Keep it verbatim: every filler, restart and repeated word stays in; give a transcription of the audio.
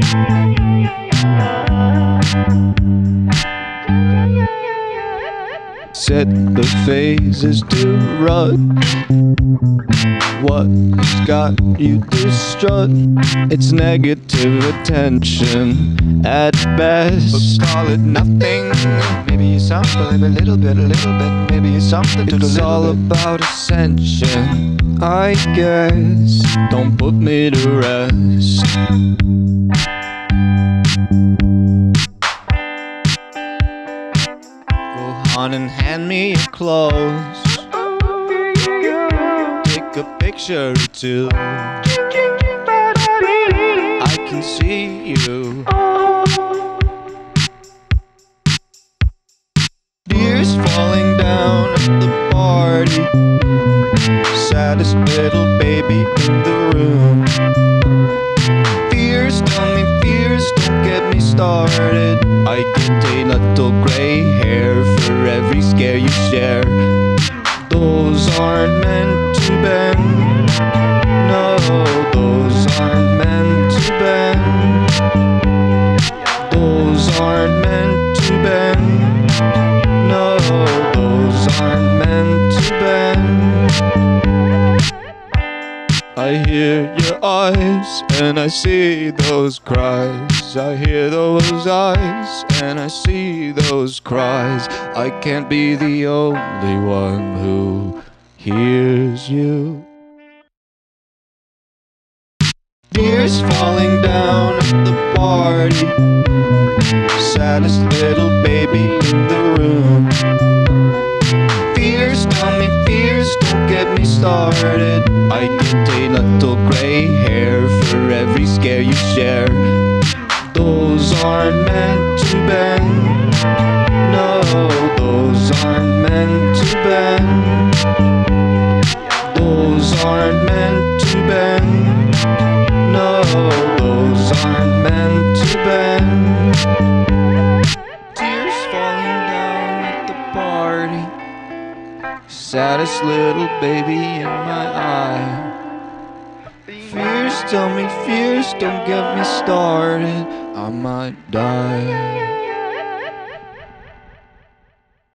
Set the phases to run. What's got you distraught? It's negative attention at best. But call it nothing. Maybe it's something, a little bit, a little bit. Maybe it's something to It's the all little bit. about ascension, I guess. Don't put me to rest. Go on and hand me your clothes. Take a picture or two. I can see you. Tears falling down at the party. Saddest little baby in the room. Fears, tell me fears, don't get me started. I get a little gray hair for every scare you share. Those aren't meant to bend. No, those aren't meant to bend. Those aren't meant to bend. No, those aren't meant to bend. I hear your eyes and I see those cries. I hear those eyes and I see those cries. I can't be the only one who hears you. Tears falling down at the party. Saddest little baby in the room. Fears, tell me fears, don't get me started. I get a little gray hair for every scare you share. Those aren't meant to bend. No, those aren't meant to bend. Those aren't meant to bend. No, those aren't meant to bend. Tears falling down at the party. Saddest little baby in my eye. Fears, tell me fears, don't get me started. I might die.